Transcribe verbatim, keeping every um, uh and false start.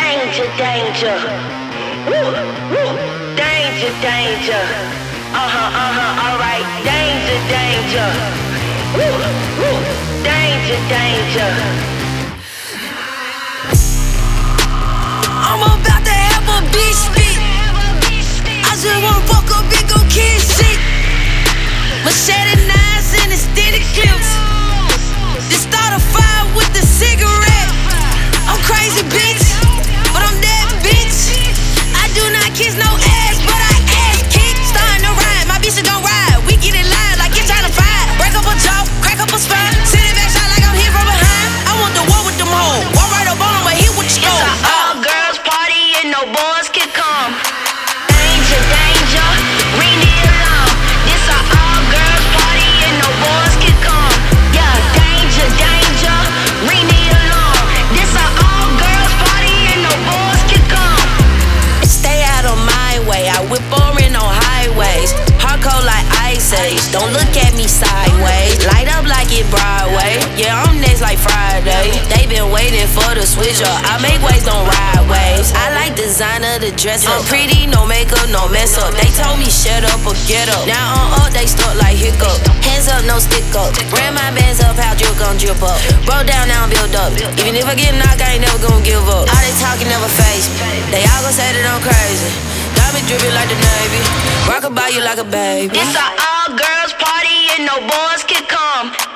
Danger, danger. Woo, woo. Danger, danger. Uh-huh, uh-huh, alright. Danger, danger. Woo, woo. Danger, danger. I'm about to have a bitch spit. I just wanna fuck up and go kill shit. Machete knives and extended clips. Just start a fire with the cigarette. I'm crazy, bitch, but I'm that bitch. I do not kiss no ass, but I ass kick. Starting to ride, my bitch gon' ride. We get it live like it's trying to fight. Break up a jaw, crack up a spine. Send it back shot like I'm here from behind. I want the war with them hoes. Walk right up on them, but hit with the It's stone. an all-girls party and no boys can come. Danger, danger, ring the alarm. This an all-girls party and no boys can come. Yeah, danger, danger, ring the alarm. This an all-girls party and no boys can come. Stay out of my way, I whip on on highways. Hardcore like Ice Age, don't look at me sideways. Light up like it Broadway, yeah, I'm next like Friday. They been waiting for the switch up, I make waves, don't ride waves. I like designer to dress up, pretty, no makeup, no mess up. They told me shut up or get up, now on up, they stuck like hiccup. Hands up, no stick up, ran my bands up, how drip gon' drip up. Roll down, now I'm build up, even if I get knocked, I ain't never gon' give up. All they talking never face me, they all gon' say that I'm crazy. Got me drippin' like the Navy, rock about you like a baby. It's an all-girls party and no boys can come.